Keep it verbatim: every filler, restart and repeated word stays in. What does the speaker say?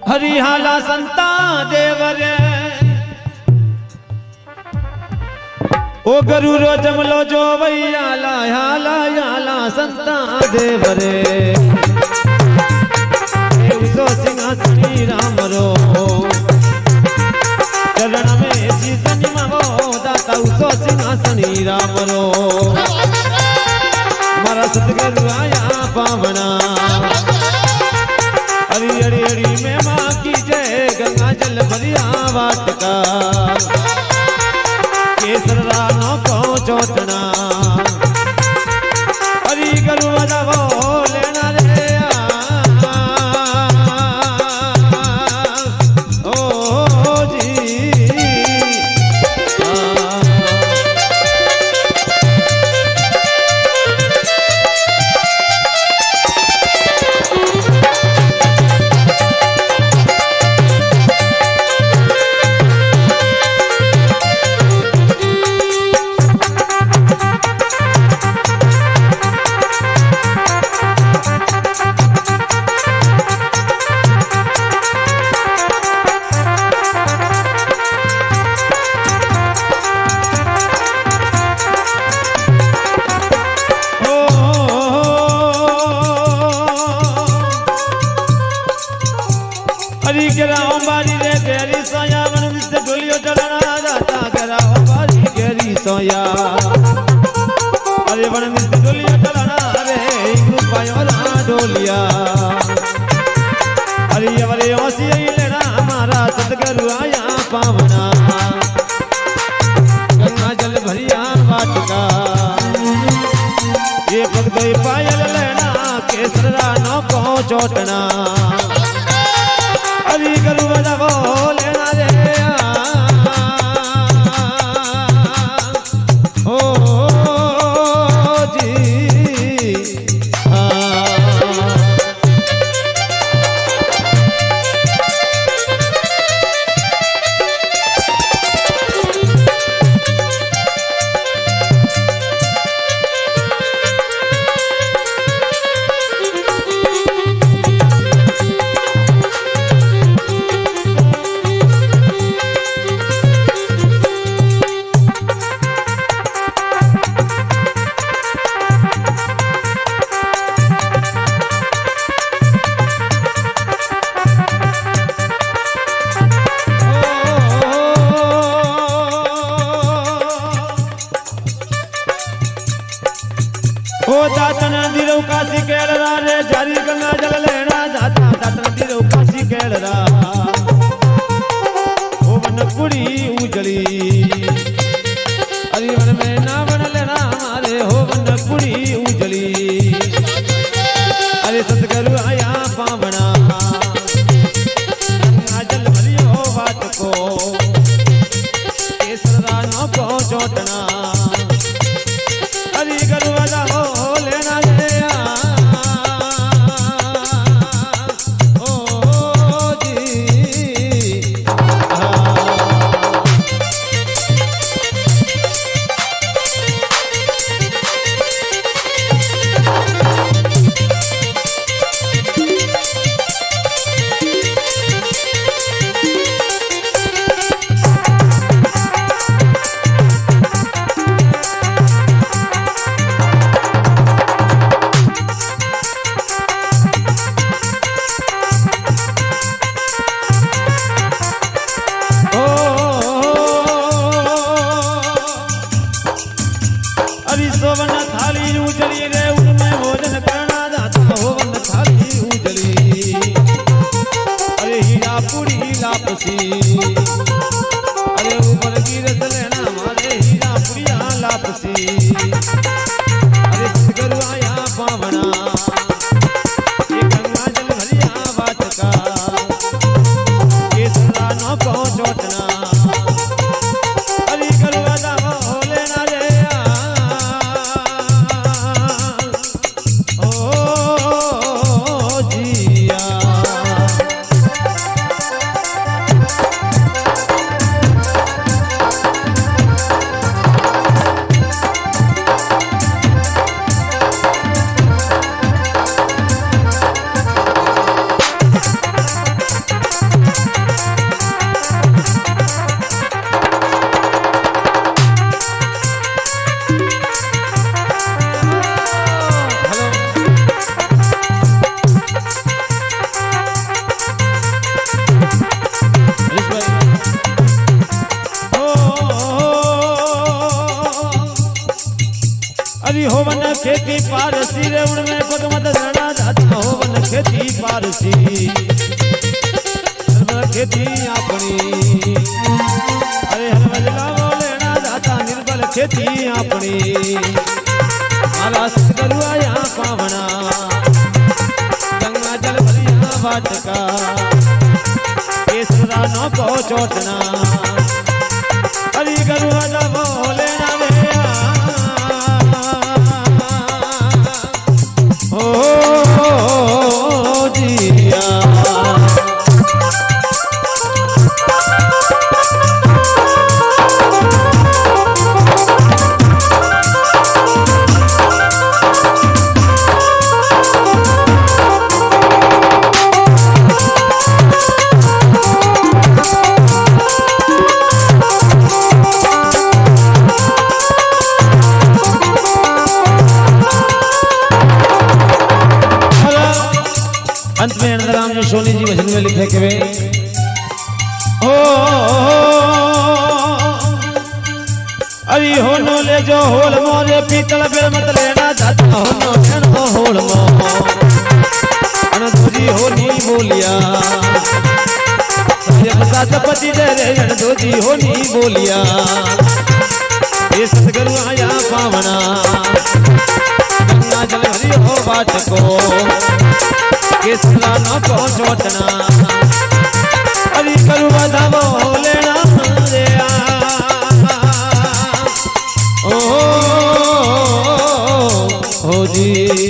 हरिहाला संता देवरे ओ गरुरो जमलो जो वैयाला हाला याला संता देवरे उso सिंहासनी रामरो चरण में शीशनि मावो दाता उso सिंहासनी रामरो मारा सतगुरु आया पावना हरी हरी हरी में माँ की जय गंगा जल भरिया वाटका केसर रानो को चोटना हरी गरु बजावो लेना रे ओ जी हरी गिराओ बारी रे गहरी सोया वन विच डोलियो चढ़ना जाता गिराओ बारी गहरी सोया अरे वन विच डोलियो चढ़ना रे रुपायो रा डोलिया हरी अवरे ओसी लेना हमारा सतगुरु आया पावना गंगा जल भरिया वाटका ये भक्त पायल लेना केसर रानो को चोटना हरी गरु बजावो लेना रे ओ जी ओ दातन दिरो काशी केलरा रे जारी गंगा जल लेना दाता दातन दिरो काशी केलरा ओ वन कुड़ी उजली हरि वन में ना वन लेना हमारे हो वन कुड़ी उजली अरे सतगुरु आया पावना गंगा जल भरियो वाट को केसर रानो को चोटना हरि गरु बजावो लेना रे ओ जी सोवन थाली उजली रे उनमें भोजन करना जाता होवन थाली उजली अरे हीरा पूरी लापसी अरे ऊपर की रस लेना हमारे हीरा पूरिया लापसी अरे सतगुरु आया पावना ये गंगा जल भरिया वाटका केसर रानो को चोटना हरि गरु बजावो लेना रे खेती पारसी रे उनमें पगमत रणा दाता हो वन खेती पारसी खेती अपनी अरे हरमजला वो लेना दाता निर्बल खेती अपनी माला सतगुरु आया पावना गंगा जल भरिया वाटका केसरा नो को चोटना हरि गुरु आजा वो लेना रे ओ जिया अंत में नंदराम जो सोनी जी भजन में लिखे के वे ओ अरे हो नो ले जो होल मोरे पीतल बेर मत लेना दाता हो नो लेना होल मो अन दूजी होनी बोलिया ये सात पति दे रे अन दूजी होनी बोलिया ये सतगुरु आया पावना गंगा जल हरि हो बाट को केसला न को चोटना हरि गुरु बधावो लेना रे ओ हो जी।